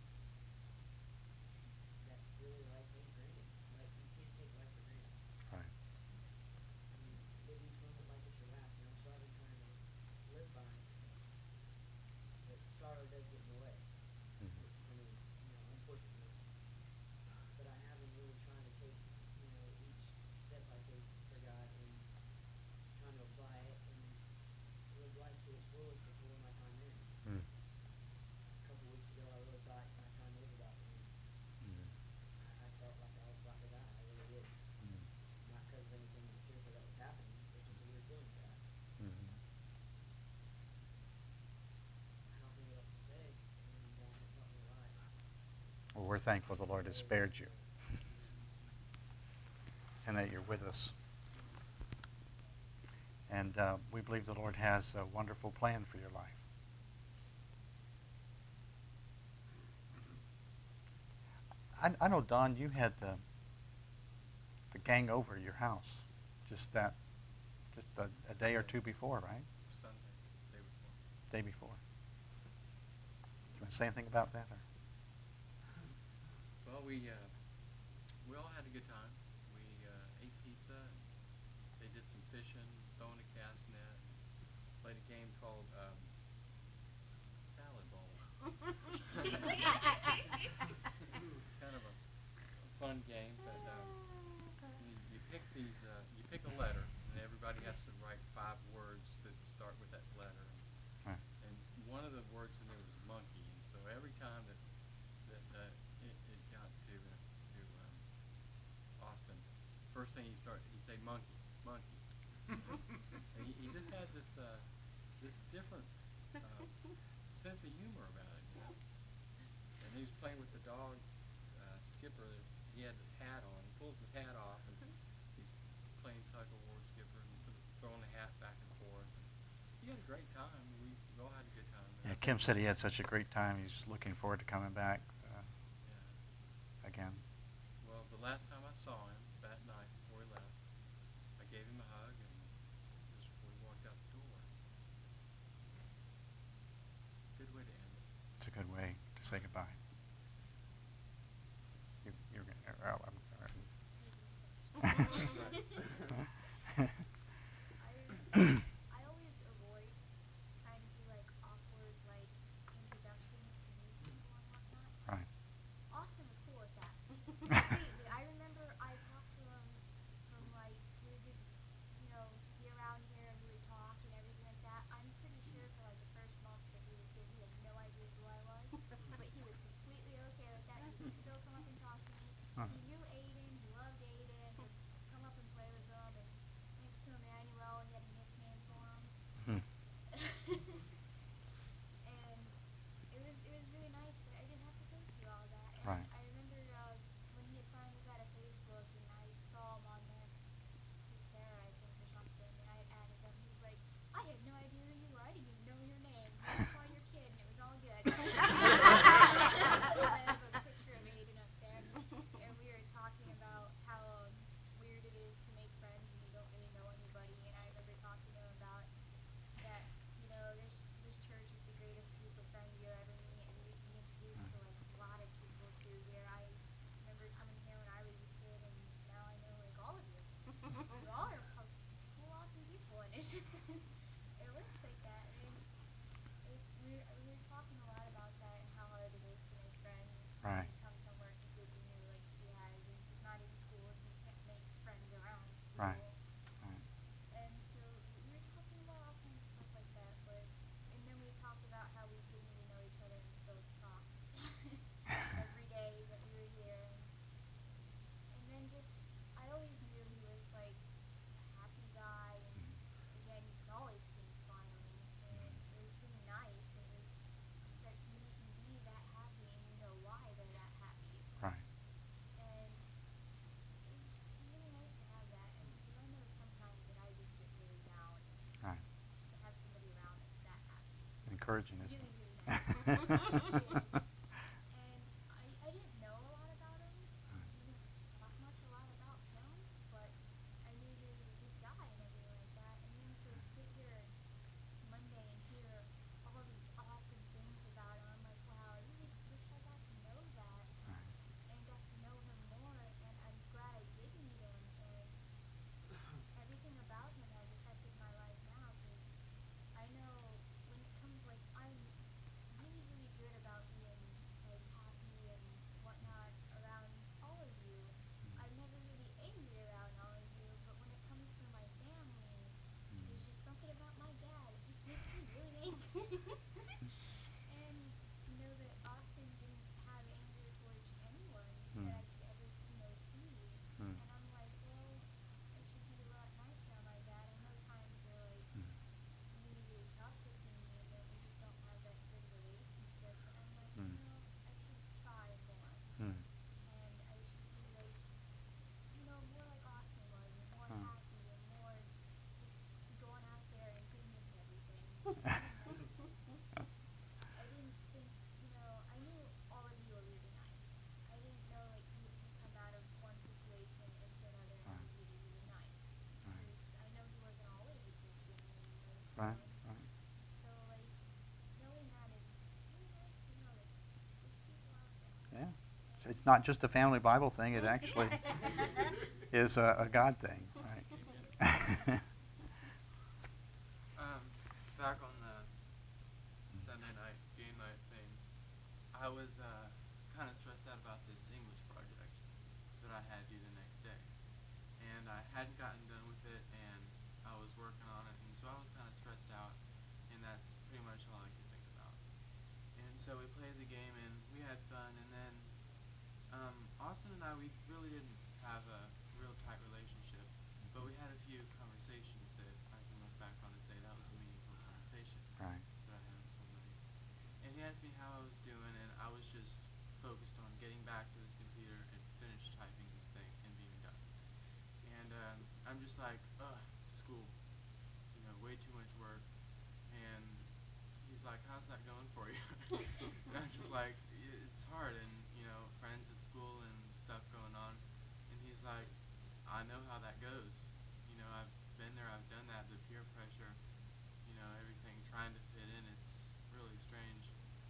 really life ain't granted. Like, you can't take life for granted. Right. I mean, live each moment like it's your last, and that's what I've been trying to live by. But sorrow does get in the way. Mm-hmm. I mean, you know, unfortunately. But I have been really trying to take, you know, each step I take for God and trying to apply it and live life to its fullest before my time ends. Mm. A couple weeks ago, I really thought my time was about to end. Mm. I felt like I was about to die. I really did. Mm. Not because of anything fearful that was happening. It was just a weird feeling I got. Mm-hmm. I don't know what else to say, and it's helped me a lot. Well, we're thankful the Lord has spared you and that you're with us. And we believe the Lord has a wonderful plan for your life. I know, Don, you had the gang over your house just a day or two before, right? Sunday, day before. Day before. Do you want to say anything about that? Or? Well, we all had a good time. We ate pizza, and they did some fishing, throwing a cast net, played a game called Salad Bowl. Kind of a fun game, but you pick you pick a letter, and everybody has to write 5 words that start with that letter. Right. And one of the words in there was monkey, and so every time that it got to Austin, first thing he'd say monkey, monkey. And he just had this different sense of humor about it, you know. And he was playing with the dog, Skipper. He had this hat on. He pulls his hat off, and he's playing tug of war, Skipper, and throwing the hat back and forth. And he had a great time. We all had a good time. Yeah, Kim said he had such a great time. He's looking forward to coming back Yeah. again. Well, the last time I saw him, that night before he left, I gave him a hug and just before he walked out the door. Good way to end it. It's a good way to say goodbye. You're I always avoid trying to do like awkward like introductions to new people and whatnot. Right. Austin was cool with that. Completely. I remember I talked to him from like we would just, be around here and we would talk and everything like that. I'm pretty sure for like the first month that he was here, he had no idea who I was, but he was completely okay with that. He would still come up and talk to me. Huh. He knew Aiden. He loved Aiden. Would come up and play with him. And next to Emmanuel, he had a nickname for him. Hmm. And it was really nice that I didn't have to go through all that. And Right. I remember when he had finally got a Facebook and I saw him on there through Sarah, I think, or something, and I had added him. He was like, I had no idea who you were. I didn't even know your name. I saw your kid and it was all good. I have a picture of Aiden up there, and we were talking about how weird it is to make friends and you don't really know anybody. And I remember talking to him about that, this church is the greatest group of friends you'll ever meet, and you'd be introduced to like a lot of people through here. I remember coming here when I was a kid, and now I know like all of you. You all are cool, awesome people, and it's just it works like that. I mean, we were talking a lot about that and how hard it is to make friends Right. when you come somewhere completely new, like he has, and he's not in school, so he can't make friends around school. Right. Right. And so we were talking about all kinds of stuff like that, and then we talked about how we didn't even know each other and still talked every day that we were here. And then I always knew he was like a happy guy, and again, you can always see him smiling, and it was really nice. That somebody can be that happy, and you know why they're that happy. Right. And it's really nice to have that, and because I know sometimes that I just get really down, and Right. just to have somebody around that's that happy. Encouraging, isn't Really, it? really nice. And I didn't know a lot about him. Didn't talk much a lot about him, but I knew he was a good guy and everything like that. And then to sit here Monday and hear all these awesome things about him, I'm like, wow, I really wish I got to know that Right. and got to know him more. And I'm glad I did meet him. And everything about him has affected my life now, because I know when it comes, like, I'm really, really good about being, like, happy and whatnot around all of you. I'm never really angry around all of you, but when it comes to my family, there's just something about my dad. It just makes me really angry. And to know that Austin didn't have anger towards anyone that I could ever, see. Hmm. And I'm like, well, I should be a lot nicer on my dad. I know times are like really, really tough with me, and that we just don't have that good relationship. And I'm like, Hmm. I should try more. Hmm. And I should be like, more like Austin was, and more Hmm. happy, and more just going out there and goodness and everything. I didn't think, I knew all of you were really nice. I didn't know like somebody could come out of one situation into another and Right. be really, really nice. Right. Because I know he wasn't always a Christian when he was Right. born. Right. So like knowing that is really nice to know that there's people out there. Yeah. It's not just a family Bible thing. It actually is a God thing. Right. Back on the Sunday night game night thing, I was kind of stressed out about this English project that I had due the next day, and I hadn't gotten done with it, and I was working on it, and so I was kind of stressed out, and that's pretty much all I could think about. And so we played the game, and we had fun, and then Austin and I, we really didn't have a real tight relationship, but we had a few conversations that I can look back on and say that was a meaningful conversation Right. that I had with somebody. And he asked me how I was doing, and I was just focused on getting back to this computer and finish typing this thing and being done. And I'm just like, school, way too much work. And he's like, how's that going for you? And I'm just like, it's hard, and friends at school and stuff going on. And he's like, I know how that goes. I've been there, I've done that. The peer pressure, everything, trying to fit in. It's really strange.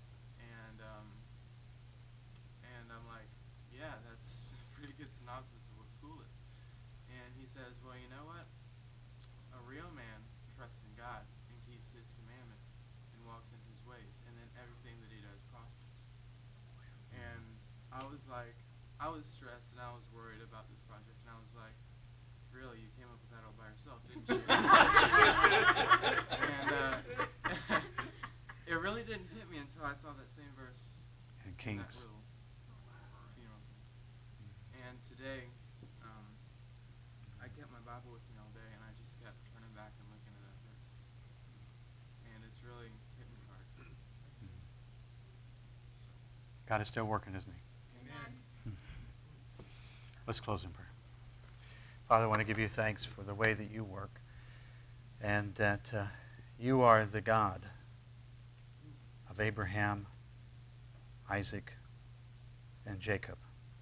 And I'm like, yeah, that's a pretty good synopsis of what school is. And he says, well, you know what? A real man trusts in God and keeps his commandments and walks in his ways, and then everything that he does prospers. And I was like, I was stressed and I was worried about this project, and I was like, really, you came up with that all by yourself, didn't you? And it really didn't hit me until I saw that same verse And in that Kings. little funeral. And today, I kept my Bible with me all day, and I just kept turning back and looking at that verse. And it's really hit me hard. God is still working, isn't he? Amen. Let's close in prayer. Father, I want to give you thanks for the way that you work, and that you are the God of Abraham, Isaac, and Jacob.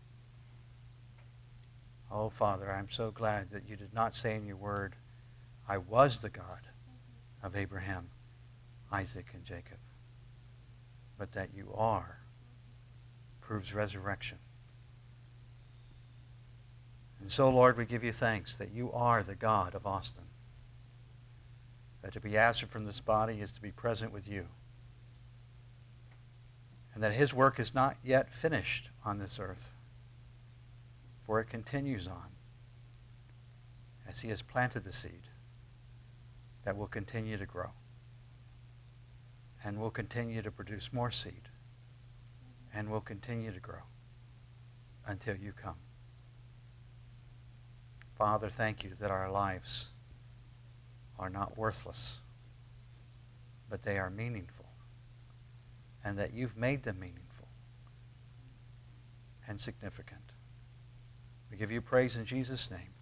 Oh, Father, I'm so glad that you did not say in your word, I was the God of Abraham, Isaac, and Jacob, but that you are proves resurrection. And so, Lord, we give you thanks that you are the God of Austin, that to be absent from this body is to be present with you, and that his work is not yet finished on this earth, for it continues on as he has planted the seed that will continue to grow and will continue to produce more seed and will continue to grow until you come. Father, thank you that our lives are not worthless, but they are meaningful, and that you've made them meaningful and significant. We give you praise in Jesus' name.